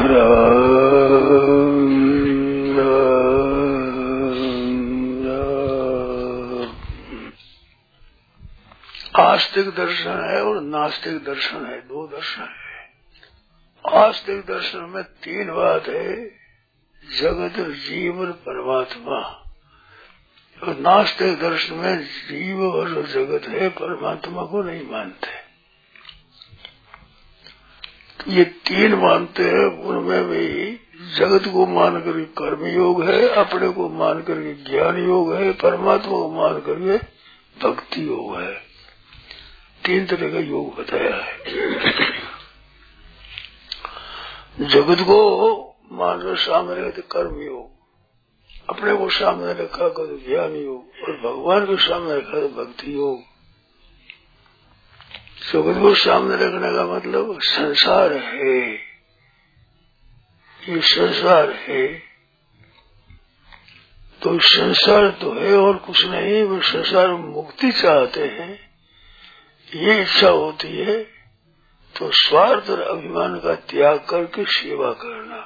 आस्तिक दर्शन है और नास्तिक दर्शन है, दो दर्शन है। आस्तिक दर्शन में तीन बात है, जगत, जीव और परमात्मा। और नास्तिक दर्शन में जीव और जो जगत है परमात्मा को नहीं मानते। तो ये तीन मानते हैं, उनमें भी जगत को मान करके कर्म योग है, अपने को मान करके ज्ञान योग है, परमात्मा को मान करके भक्ति योग है। तीन तरह का योग बताया है। जगत को मान कर सामने रखे कर्म योग, अपने को सामने रखा कर ज्ञान योग, और भगवान को सामने रखा तो भक्ति योग। जगत को सामने रखने का मतलब संसार है, ये संसार है, तो संसार तो है और कुछ नहीं। वो संसार में मुक्ति चाहते हैं, ये इच्छा होती है, तो स्वार्थ और अभिमान का त्याग करके सेवा करना।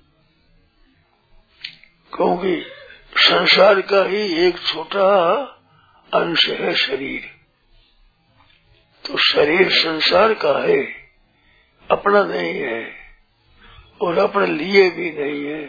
क्योंकि संसार का ही एक छोटा अंश है शरीर, तो शरीर संसार का है, अपना नहीं है और अपने लिए भी नहीं है।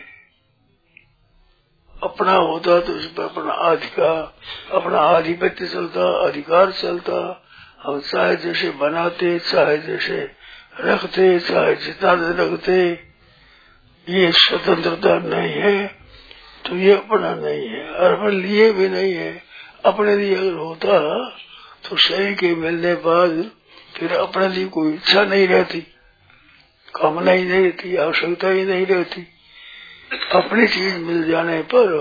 अपना होता तो इस पर अपना आधिपत्य चलता, अधिकार चलता। हम चाहे जैसे बनाते, चाहे जैसे रखते, चाहे जितना रखते, ये स्वतंत्रता नहीं है, तो ये अपना नहीं है और अपने लिए भी नहीं है। अपने लिए अगर होता तो शरीर के मिलने बाद फिर अपने लिए कोई इच्छा नहीं रहती, कामना ही नहीं रहती, आवश्यकता ही नहीं रहती। अपनी चीज मिल जाने पर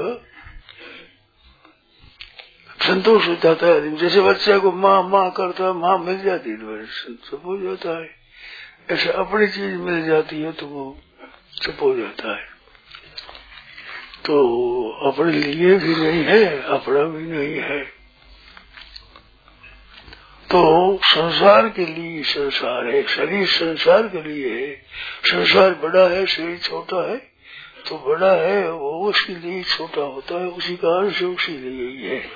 संतोष हो जाता है। जैसे बच्चे को माँ माँ करता है, माँ मिल जाती है तो चुप हो जाता है। ऐसे अपनी चीज मिल जाती है तो वो चुप हो जाता है। तो अपने लिए भी नहीं है, अपना भी नहीं है। तो संसार के लिए संसार है, शरीर संसार के लिए है। संसार बड़ा है, शरीर छोटा है, तो बड़ा है वो उसके लिए छोटा होता है, उसी कारण से उसी लिए ही है।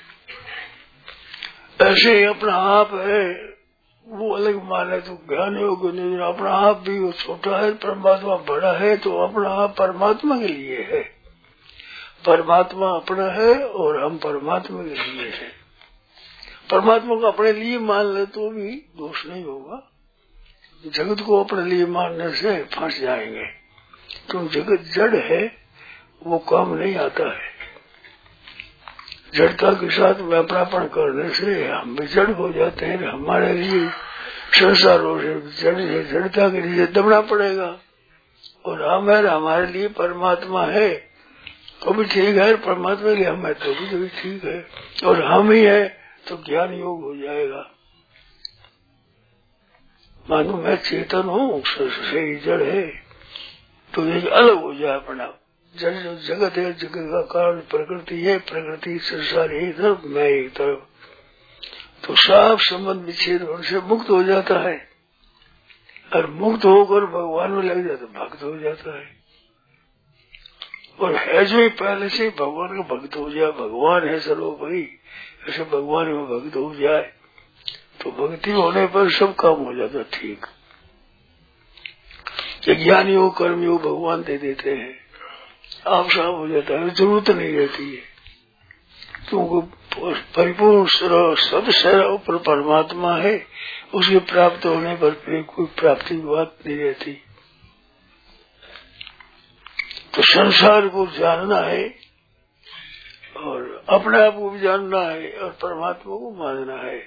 ऐसे ही अपना आप है, वो अलग माने तो ज्ञान योग नहीं। अपना आप भी वो छोटा है, परमात्मा बड़ा है, तो अपना आप परमात्मा के लिए है। परमात्मा अपना है और हम परमात्मा के लिए है। परमात्मा को अपने लिए मान ले तो भी दोष नहीं होगा। जगत को अपने लिए मानने से फंस जाएंगे, तो जगत जड़ है, वो काम नहीं आता है। जड़ता के साथ व्यापरापण करने से हम भी जड़ हो जाते हैं। हमारे लिए संसार जड़ता के लिए दबना पड़ेगा, और हमारे लिए परमात्मा है तो भी ठीक है, परमात्मा के लिए हम है तो भी ठीक है, और हम ही है तो ज्ञान योग हो जाएगा। मानो मैं चेतन हूँ, शरीर जड़ है, तो ये अलग हो जाए अपना। जड़ जो जगत है, जगत का कारण प्रकृति है, प्रकृति संसार एक तरफ, मैं एक तरफ, तो साफ संबंध विच्छेद से मुक्त हो जाता है। और मुक्त होकर भगवान में लग जाता, भक्त हो जाता है। और है जो ही पहले से भगवान का भक्त हो जाए, भगवान है चलो भाई, ऐसे भगवान में भक्त हो जाए तो भक्ति होने पर सब काम हो जाता ठीक। ज्ञान योग कर्म योग भगवान दे देते हैं, आप साफ हो जाता है, जरूरत नहीं रहती है। क्योंकि परिपूर्ण सब सर्व पर परमात्मा है, उसके प्राप्त होने पर फिर कोई प्राप्ति की बात नहीं रहती। तो संसार को जानना है और अपने आप को भी जानना है और परमात्मा को मानना है।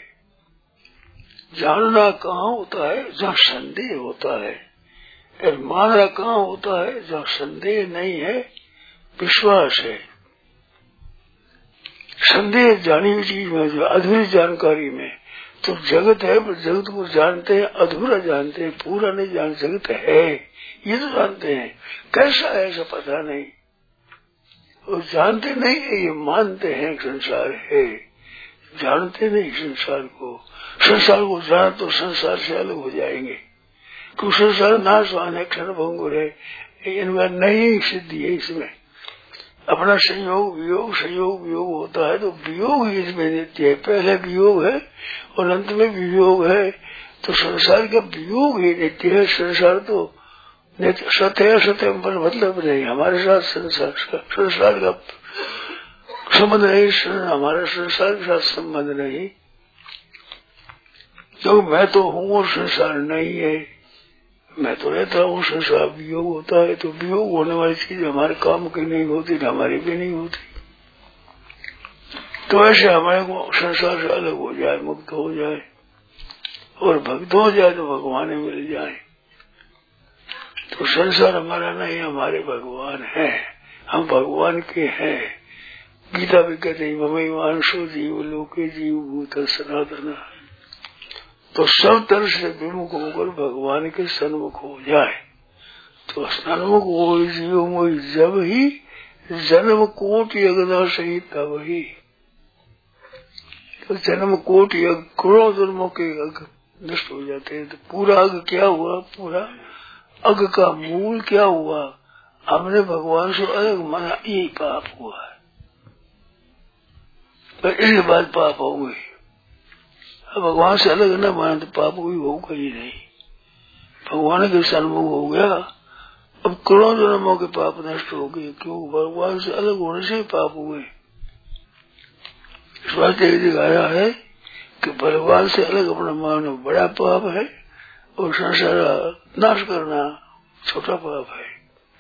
जानना कहाँ होता है? जहाँ संदेह होता है। और मानना कहाँ होता है? जहाँ संदेह नहीं है, विश्वास है। संदेह जानी हुई चीज में, जो अधूरी जानकारी में, तो जगत है पर जगत को जानते हैं, अधूरा जानते हैं, पूरा नहीं जानते। जगत है ये तो जानते हैं, कैसा है ऐसा पता नहीं, और जानते नहीं है, ये मानते हैं संसार है, जानते नहीं संसार को। संसार को जान तो संसार से अलग हो जाएंगे, तो संसार नाशवान है, क्षण भंगुर है, इनका नहीं सिद्धि है। इसमें अपना संयोग वियोग संयोग वियोग होता है, तो वियोग ही इसमें नित्य है। पहले वियोग है और अंत में वियोग है, तो संसार का वियोग ही नित्य है। संसार तो सत्य है, सत्य पर मतलब नहीं, हमारे साथ संसार का संबंध नहीं, हमारा संसार के साथ संबंध नहीं, क्योंकि मैं तो हूँ और संसार नहीं है। मैं तो रहता हूँ, संसार वियोग होता है, तो वियोग होने वाली चीज हमारे काम की नहीं होती, हमारी भी नहीं होती। तो ऐसे हमारे को संसार से अलग हो जाए, मुक्त हो जाए और भक्त हो जाए तो भगवान मिल जाए। तो संसार हमारा नहीं, हमारे भगवान है, हम भगवान के हैं। गीता भी कहते ममैवांशो जीव लोके जीव भूत सनातन। तो सब तरह से विमुख होकर भगवान के सन्मुख हो जाए, तो सन्मुख हो जीव मोहि जब ही जन्म कोटि अगदा सही तब ही। तो जन्म कोटि करोड़ों जन्मों के अग नष्ट हो जाते हैं। तो पूरा अग क्या हुआ, पूरा अग का मूल क्या हुआ, हमने भगवान से अलग माना, यही पाप हुआ है। पर इसके बाद पाप होंगे, भगवान से अलग न माने तो पाप कोई होगा ही नहीं। भगवान के सन्मुख हो गया, अब करोड़ों जन्मों के पाप नष्ट हो गए, क्यों, भगवान से अलग होने से पाप हुए। इस वास्ते दिखाया है कि भगवान से अलग अपना मानना बड़ा पाप है और संसार नाश करना छोटा पाप है।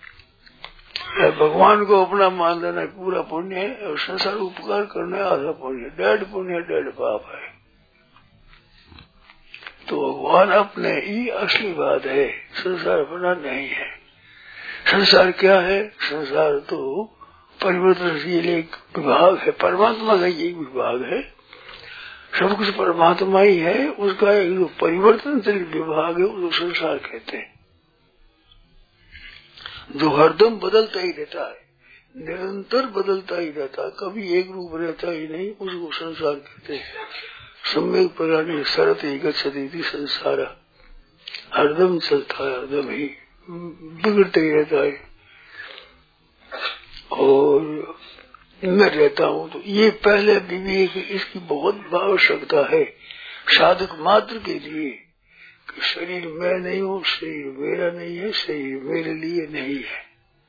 भगवान को अपना मान लेना पूरा पुण्य है और संसार उपकार करना आधा पुण्य, डेढ़ पुण्य डेढ़ पाप है। तो भगवान अपने ही असली बात है, संसार अपना नहीं है। संसार क्या है, संसार तो परिवर्तनशील एक विभाग है, परमात्मा का एक विभाग है। सब कुछ परमात्मा ही है, उसका एक जो परिवर्तनशील विभाग है उसको संसार कहते हैं, जो हरदम बदलता ही रहता है, निरंतर बदलता ही रहता है, कभी एक रूप रहता ही नहीं, उसको संसार कहते हैं। सम्यक प्रकार सरत ही गच्छति संसार, हरदम चलता है, हरदम ही बिगड़ता ही रहता है। और मैं रहता हूँ, तो ये पहले विवेक इसकी बहुत आवश्यकता है साधक मात्र के लिए कि शरीर मैं नहीं हूँ, शरीर मेरा नहीं है, शरीर मेरे लिए नहीं है।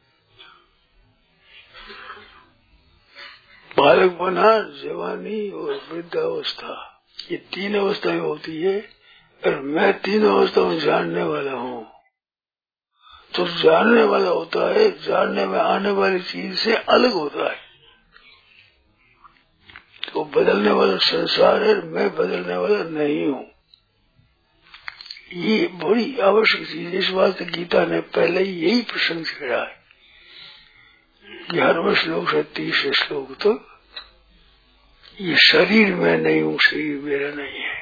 बालक बना, जवानी और वृद्धावस्था, ये तीन अवस्थाएं होती है और मैं तीनों अवस्थाओं जानने वाला हूँ। तो जानने वाला होता है, जानने में आने वाली चीज से अलग होता है। तो बदलने वाला संसार है, मैं बदलने वाला नहीं हूँ। ये बड़ी आवश्यक चीज है। इस वास्ते गीता ने पहले ही यही प्रसंग छेड़ा है, 11वें श्लोक से 30 श्लोक तक, ये शरीर में नहीं हूँ, शरीर मेरा नहीं है।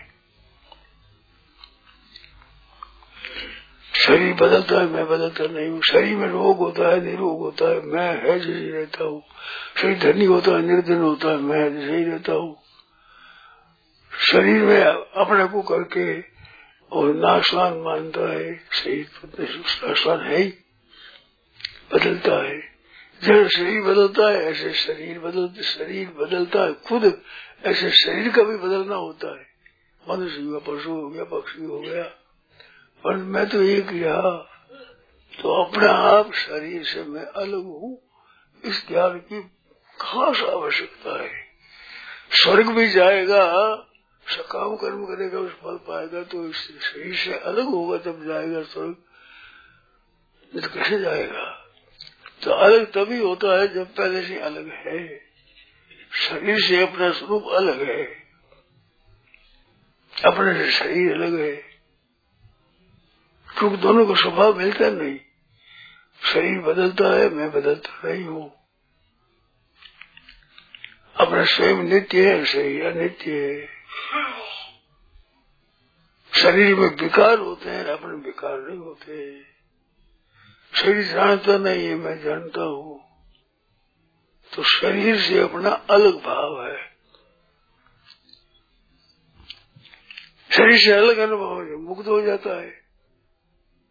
शरीर बदलता है, मैं बदलता नहीं हूँ। शरीर में रोग होता है, निरोग होता है, मैं है जैसे रहता हूँ। शरीर धनी होता है, निर्धन होता है, मैं जैसे ही रहता हूँ। शरीर में अपने को करके और नाशवान मानता है, शरीर नाशवान है ही, बदलता है। जैसे शरीर बदलता है ऐसे शरीर बदलता है खुद, ऐसे शरीर का भी बदलना होता है। मनुष्य हुआ, पशु हो गया, पक्षी हो गया, पर मैं तो एक रहा। तो अपने आप शरीर से मैं अलग हूँ, इस ज्ञान की खास आवश्यकता है। स्वर्ग भी जाएगा, सकाम कर्म करेगा, उस फल पाएगा, तो इस शरीर से अलग होगा तब जाएगा स्वर्ग, तो कैसे जाएगा। तो अलग तभी होता है जब पहले से अलग है। शरीर से अपना स्वरूप अलग है, अपने से शरीर अलग है, क्योंकि दोनों का स्वभाव मिलता नहीं। शरीर बदलता है, मैं बदलता नहीं हूँ। अपना स्वयं नित्य है, शरीर अनित्य है। शरीर में विकार होते हैं, अपने विकार नहीं होते। शरीर जानता नहीं है, मैं जानता हूँ। तो शरीर से अपना अलग भाव है, शरीर से अलग अनुभव है, मुक्त हो जाता है।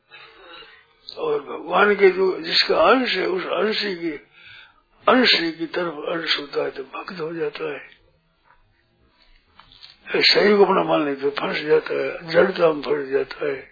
और भगवान के जो जिसका अंश है उस अंश की तरफ अंश होता है तो भक्त हो जाता है। शरीर को अपना मान ले तो फंस जाता है, जड़ता में फंस जाता है।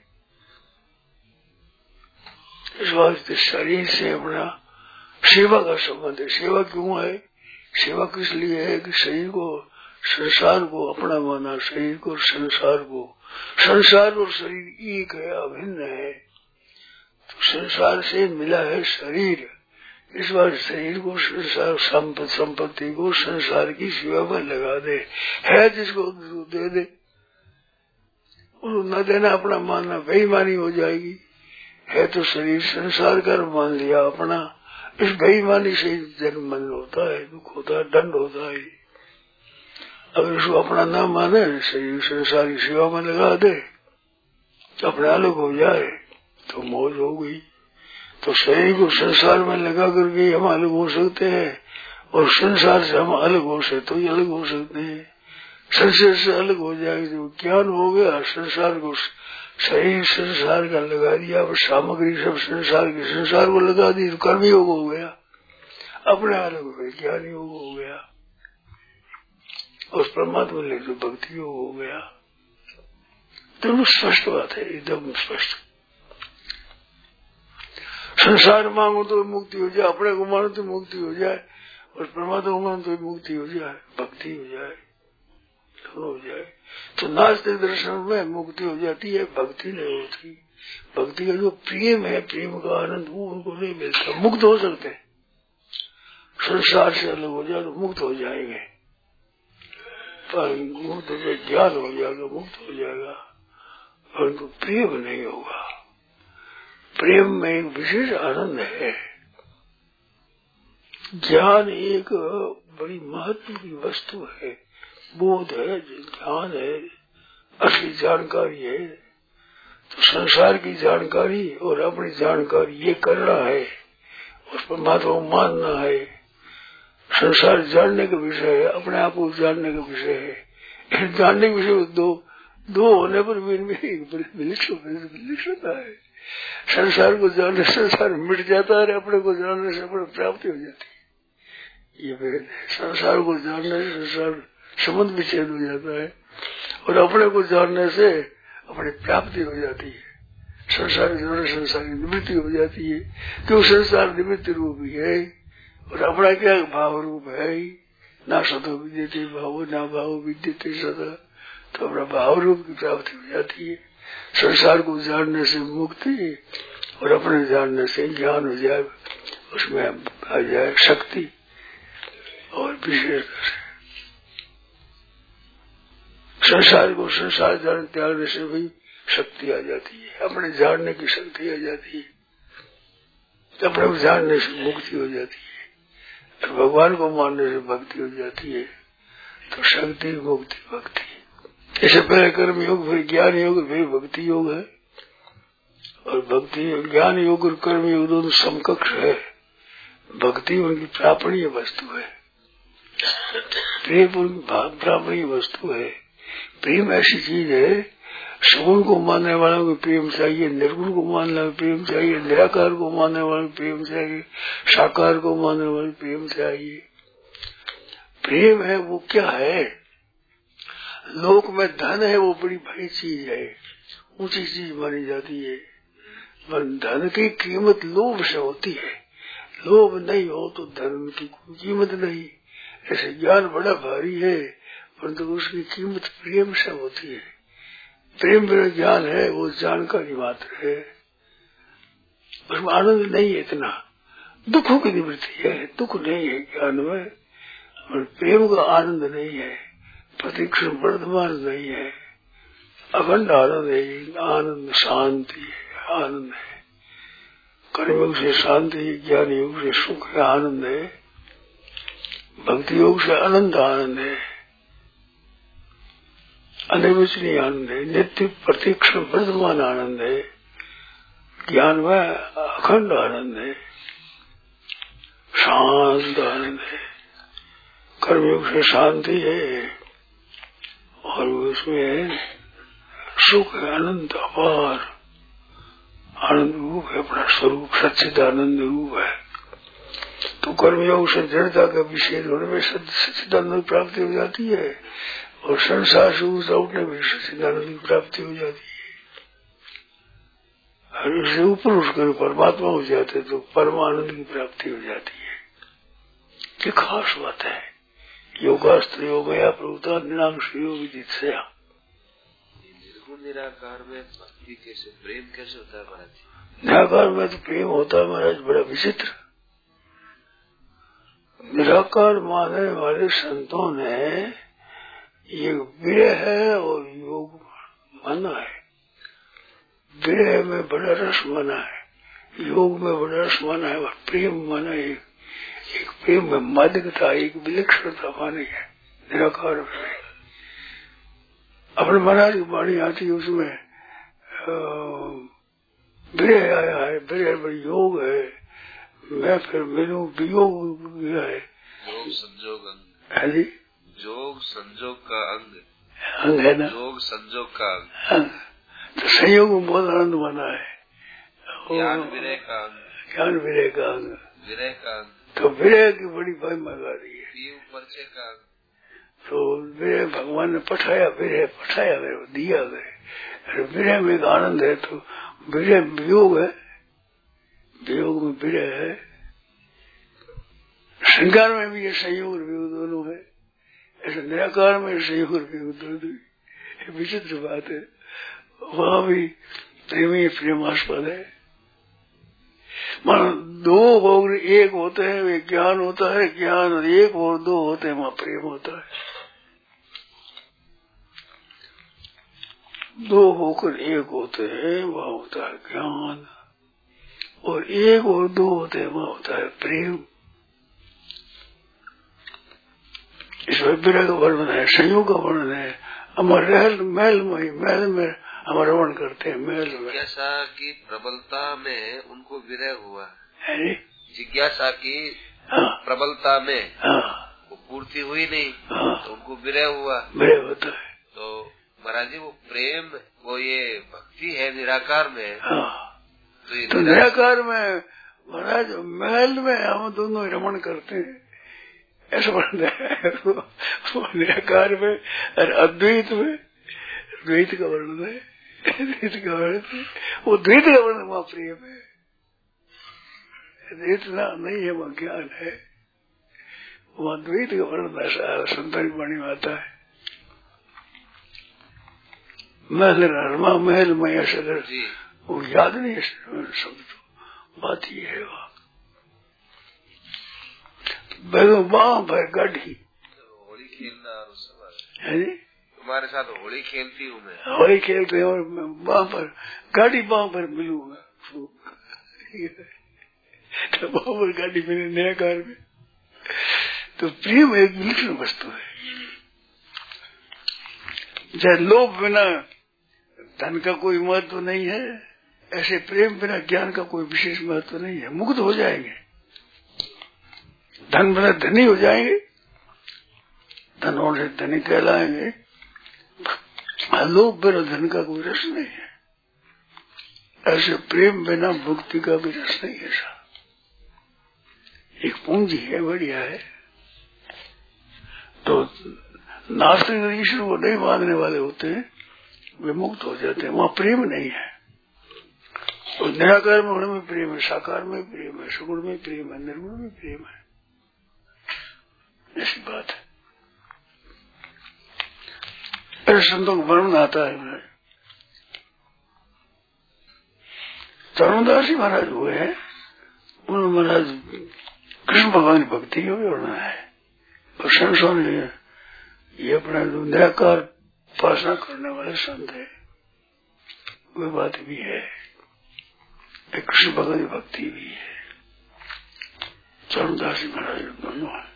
इस वास्ते शरीर से अपना सेवा का संबंध है। सेवा क्यों है? सेवा किस लिए है कि शरीर को संसार को अपना माना, शरीर को संसार और शरीर एक है, अभिन्न है। तो संसार से मिला है शरीर, इस बार शरीर को संसार संपत्ति को संसार की सेवा में लगा दे। है जिसको दे दे, उसको न देना अपना मानना बेईमानी हो जाएगी। है तो शरीर संसार का मान लिया अपना, इस बेईमानी से जन्म मन होता है, दुख होता है, दंड होता है। अगर इसको अपना न माने, शरीर संसार की सेवा में लगा दे, तो अपने अलग हो जाए तो मौज हो गई। तो शरीर को संसार में लगा करके हम अलग हो सकते हैं, और संसार से हम अलग हो सकते तो ही अलग हो सकते हैं। संसार से अलग हो जाएगा जो ज्ञान हो गया, संसार को शरीर संसार का लगा दिया, और सामग्री सब संसार को लगा दी तो कर्म योग हो गया, अपने अलग हो गए, ज्ञान योग हो गया, उस परमात्मा ले तो भक्ति योग हो गया। तो स्पष्ट बात है, एकदम स्पष्ट। संसार मांगो तो मुक्ति हो जाए, अपने को मानो तो मुक्ति हो जाए, और परमात्मा को मानो तो मुक्ति हो जाए, भक्ति हो जाए, दोनों हो जाए। तो नास्तिक दर्शन में मुक्ति हो जाती है, भक्ति नहीं होती। भक्ति का जो प्रेम है, प्रेम का आनंद वो उनको नहीं मिलता। मुक्त हो सकते हैं, संसार से अलग हो जाए तो मुक्त हो जाएंगे, पर मुक्त हो जाए ज्ञान हो जाएगा, मुक्त हो जाएगा, परंतु प्रेम नहीं होगा। प्रेम में एक विशेष आनंद है। ज्ञान एक बड़ी महत्व की वस्तु है, बोध है, ज्ञान है, असली जानकारी है। तो संसार की जानकारी और अपनी जानकारी ये करना है, उस परमात्मा को मानना है। संसार जानने का विषय है, अपने आप को जानने का विषय है। जानने के विषय दो होने पर भी इनमें एक विलक्षण होता है। संसार को जानने संसार मिट जाता है, अपने को जानने से अपने प्राप्ति हो जाती है। ये भेद है। संसार को जानने से संसार संबंध विच्छेद हो जाता है, और अपने को जानने से अपनी प्राप्ति हो जाती है। संसार जानने संसार की निवृत्ति हो जाती है, क्यों संसार निवृत्ति रूप ही है, और अपना क्या भाव रूप है ही। ना सतो विद्यते भाव, ना भाव विद्यते सदा, तो अपना भाव रूप की प्राप्ति हो जाती है। संसार को जानने से मुक्ति, और अपने जानने से ज्ञान हो जाए, उसमें आ जाए शक्ति और विशेषता से। संसार को संसार जान त्यागने से भी शक्ति आ जाती है, अपने जानने की शक्ति आ जाती है, अपने को जानने से मुक्ति हो जाती है, और भगवान को मानने से भक्ति हो जाती है। तो शक्ति, मुक्ति, भक्ति, इससे पहले कर्म योग, फिर ज्ञान योग, फिर भक्ति योग है। और भक्ति, ज्ञान योग और कर्म योग दोनों समकक्ष है। भक्ति उनकी प्रापणीय वस्तु है, प्रेम उनकी प्रापणीय वस्तु है। प्रेम ऐसी चीज है, सगुण को मानने वालों को प्रेम चाहिए, निर्गुण को मानने वालों को प्रेम चाहिए, निराकार को मानने वालों को प्रेम चाहिए, साकार को मानने वालों को प्रेम चाहिए। प्रेम है वो क्या है? लोक में धन है वो बड़ी भारी चीज है, ऊंची चीज मानी जाती है, पर धन की कीमत लोभ से होती है। लोभ नहीं हो तो धन की कोई कीमत नहीं। ऐसे ज्ञान बड़ा भारी है, परंतु उसकी कीमत प्रेम से होती है। प्रेम बिना ज्ञान है वो जानकारी मात्र है, उसमें आनंद नहीं है इतना। दुखों की निवृत्ति है, दुख नहीं है ज्ञान में, और प्रेम का आनंद नहीं है, प्रतीक्षण वर्तमान नहीं है, अखंड आनंद है। आनंद शांति है, आनंद है। कर्म योग से शांति है, ज्ञान योग से सुख है, आनंद है। भक्ति योग से अनंत आनंद है, अनिर्वचनीय आनंद है, नित्य प्रतीक्षण वर्तमान आनंद है। ज्ञान में अखंड आनंद है, शांत आनंद है। कर्मयोग से शांति है, और उसमें सुख है, अनंत अपार आनंद रूप है, अपना स्वरूप सच्चिदानंद रूप है। तो कर्मयोग से जड़ता का विषय होने में सच्चिदानंद की प्राप्ति हो जाती है, और संसार से ऊपर उठने में सच्चिदानंद की प्राप्ति हो जाती है। और उससे ऊपर उठकर परमात्मा हो जाते तो परमानंद की प्राप्ति हो जाती है। ये खास बात है। योगास्त्र योगया प्रभुता निरांश योग दीक्षया। निर्गुण निराकार में भक्ति कैसे, प्रेम कैसे होता है महाराज जी? निराकार में तो प्रेम होता है महाराज, बड़ा विचित्र। निराकार मानने वाले संतों ने ये विरह है और योग माना है। विरह में बड़ा रस माना है, योग में बड़ा रस माना है, और प्रेम माना है। एक प्रेम में मादकता, एक विलक्षणता मानी है निराकार में। अपने महाराज की वाणी आती है, उसमें विरह आया है, विरह में योग है, मैं फिर मिलूं वियोग है। योग संजोग अंग है जी, योग संजोग का अंग है ना, योग संजोग का अंग। तो संयोग में बहुत आनंद माना है। ज्ञान विरह का अंग, ज्ञान विरह का अंग, विरह का अंग, तो विरह की बड़ी महिमा गाती है। परिचय का अंग। तो विरह भगवान ने पठाया, विरह पठाया मेरे को, दिया गए। विरह में एक आनंद है, तो विरह वियोग है, वियोग में विरह है। श्रृंगार में भी ये संयोग और वियोग दोनों है, ऐसे निराकार में संयोग और वियोग दोनों। विचित्र बात है। वहां भी प्रेमी प्रेमास्पद है। मान दो और एक होते हैं, वे ज्ञान होता है, ज्ञान और एक और दो होते हैं, वहां प्रेम होता है। दो होकर एक होते हैं, वहां होता है ज्ञान, और एक और दो होते हैं, वहां होता है प्रेम। इसमें विरह का वर्णन है, संयोग का वर्णन है। हमारे महल में हम रमण करते हैं, महल में। जिज्ञासा की प्रबलता में उनको विरह हुआ है, जिज्ञासा की प्रबलता में वो पूर्ति हुई नहीं, तो उनको विरह हुआ, विरह होता है। तो महाराज जी वो प्रेम, वो ये भक्ति है निराकार में। तो ये निराकार में महाराज महल में हम दोनों रमण करते हैं, ऐसा वर्णन है। वो निराकार में और अद्वैत में द्वैत का वर्णन है, द्वैत का वर्णन। वो द्वैत का वर्णन वहाँ प्रेम है, द्वैत नहीं है, वहाँ ज्ञान है। वहाँ द्वैत का वर्णन ऐसा संतानी वाणी में आता है। महल में ऐसा वो याद नहीं है शब्द, तो बात ही है। वहाँ पर गढ़ी होली खेलना और उस समय है जी, तुम्हारे साथ होली खेलती हूँ मैं, होली खेलते हैं, और वहाँ पर गाड़ी वहाँ पर मिलूंगा, तो वहाँ पर गाड़ी मिले निराकार में। तो प्रेम एक विलक्षण वस्तु है। जैसे लोभ बिना धन का कोई महत्व नहीं है, ऐसे प्रेम बिना ज्ञान का कोई विशेष महत्व नहीं है। मुक्त हो जाएंगे, धन बिना धनी हो जाएंगे, धन होने से धनी कहलाएंगे। लोभ बिना धन का कोई रस नहीं है, ऐसे प्रेम बिना मुक्ति का भी रस नहीं है। एक पूंजी है, बढ़िया है। तो नास्तिक ईश्वर को नहीं मानने वाले होते हैं, वे मुक्त हो जाते हैं, वहाँ प्रेम नहीं है। और निराकार में होने में प्रेम है, साकार में प्रेम है, सगुण में प्रेम है, निर्गुण में प्रेम है, ऐसी बात है। ऐसे संतों का वर्णन आता है। चरणदास जी महाराज हुए हैं, उन्होंने महाराज कृष्ण भगवान की भक्ति का भी वर्णन है। और संतों ने ये अपना निराकार उपासना करने वाले संत है, वे बात भी है। कृष्ण भगवान की भक्ति भी है। चरणदास जी महाराज दोनों है।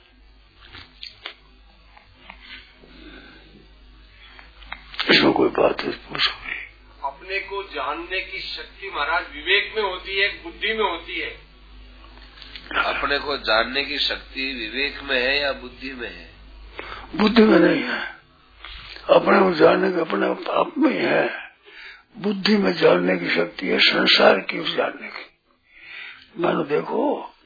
इसमें कोई बात है पूछो। अपने को जानने की शक्ति महाराज विवेक में होती है, बुद्धि में होती है? अपने को जानने की शक्ति विवेक में है या बुद्धि में है? बुद्धि में नहीं है, अपने को जानने का अपने आप में है। बुद्धि में जानने की शक्ति है, संसार की उस जानने की। मानो देखो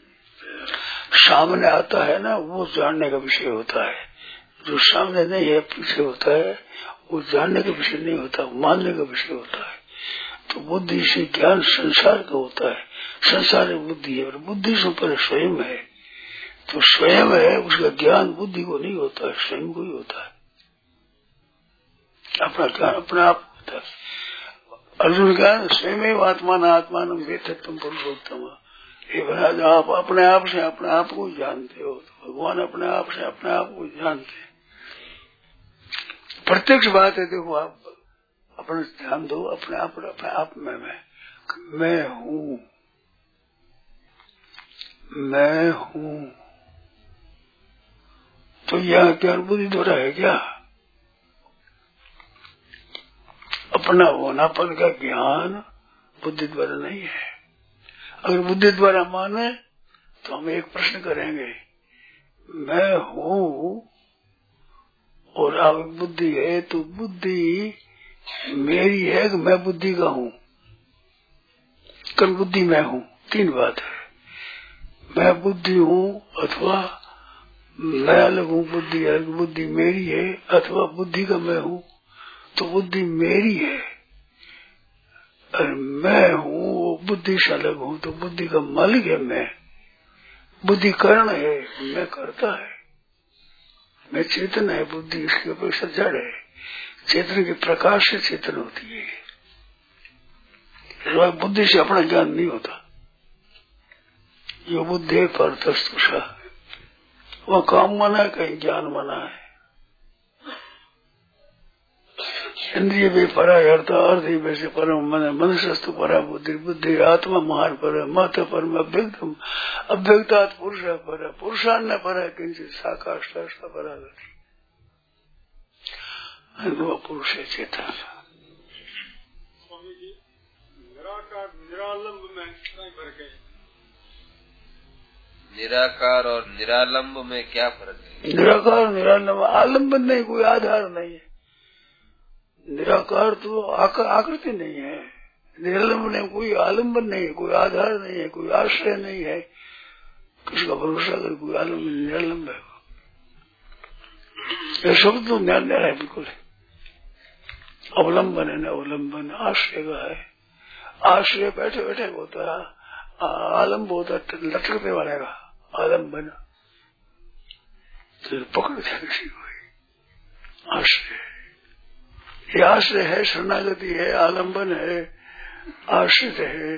सामने आता है ना, वो जानने का विषय होता है। जो सामने नहीं है, पीछे होता है, वो जानने का विषय नहीं होता, मानने का विषय होता है। तो बुद्धि से ज्ञान संसार का होता है, संसार बुद्धि है और बुद्धि से ऊपर स्वयं है। तो स्वयं है, उसका ज्ञान बुद्धि को नहीं होता है, स्वयं को ही होता है। अपना ज्ञान अपने आप होता है। अर्जुन ज्ञान स्वयं आत्मान आत्मान वेत्तम पुरुषोत्तम। आप अपने आप से अपने आप को जानते हो, तो भगवान अपने आप से अपने आप को जानते हैं। प्रत्यक्ष बात है। देखो आप अपने ध्यान दो अपने आप में मैं हूँ, मैं हूँ। तो यह ज्ञान बुद्धि द्वारा है क्या? अपना होनापन का ज्ञान बुद्धि द्वारा नहीं है। अगर बुद्धि द्वारा माने तो हम एक प्रश्न करेंगे, मैं हूँ और अब बुद्धि है, तो बुद्धि मेरी है कि मैं बुद्धि का हूँ? कल बुद्धि मैं हूँ, तीन बात है। मैं बुद्धि हूँ अथवा मैं अलग हूँ, बुद्धि अलग, बुद्धि मेरी है अथवा बुद्धि का मैं हूँ। तो बुद्धि मेरी है और मैं हूँ वो बुद्धि से अलग हूँ, तो बुद्धि का मालिक है मैं। बुद्धि कारण है, मैं करता है। मैं चेतन है, बुद्धि इसके अपेक्षा जड़ है। चेतन के प्रकाश से चेतन होती है। बुद्धि से अपना ज्ञान नहीं होता। यो बुद्धि परतस्तुषा, वह काम माना है, कहीं ज्ञान माना है। इंद्रिय भी परा अर्थ ही वैसे परम मन, मनुष्यस्तु परा बुद्धि, बुद्धि आत्मा महान पर मत परम अव्यक्तम, अव्यक्तात् पुरुष पर पुरुषान्न पर किंचित साकाष्ठा परा गति। पुरुष है चेतन। स्वामी जी, निराकार निरालंब में क्या फर्क है? निराकार और निरालंब में क्या फर्क है? निराकार निरालंब, आलम्बन नहीं, कोई आधार नहीं है। निराकार तो आकृति नहीं है, निरालंब नहीं, कोई आलम्बन नहीं है, कोई आधार नहीं है, कोई आश्रय नहीं है। किसका भरोसा कर? कोई आलम्ब निरालंब है। यह शब्द तो ध्यान देना है बिल्कुल। अवलंबन है न अवलंबन, आश्रय का है। आश्रय बैठे बैठे होता है, आलम्ब होता है लटकने वाले का आलम्बन, तो पकड़ दिया किसी को। आश्रय, ये आश्रय है, शरणागति है, आलम्बन है, आश्रित है।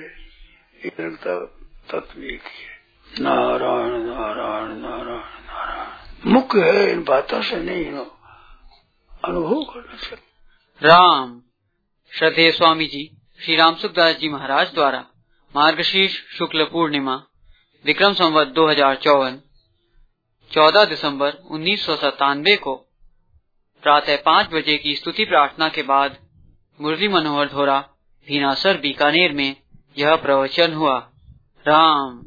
तत्व एक ही है। नारायण नारायण नारायण नारायण। मुख्य है, इन बातों से नहीं अनुभव करना चाहिए। राम। श्रद्धेय स्वामी जी श्री राम सुखदास जी महाराज द्वारा मार्गशीर्ष शुक्ल पूर्णिमा विक्रम संवत 2054 14 दिसंबर 1997 को प्रातः 5 बजे की स्तुति प्रार्थना के बाद मुरली मनोहर धोरा भीनासर बीकानेर में यह प्रवचन हुआ। राम।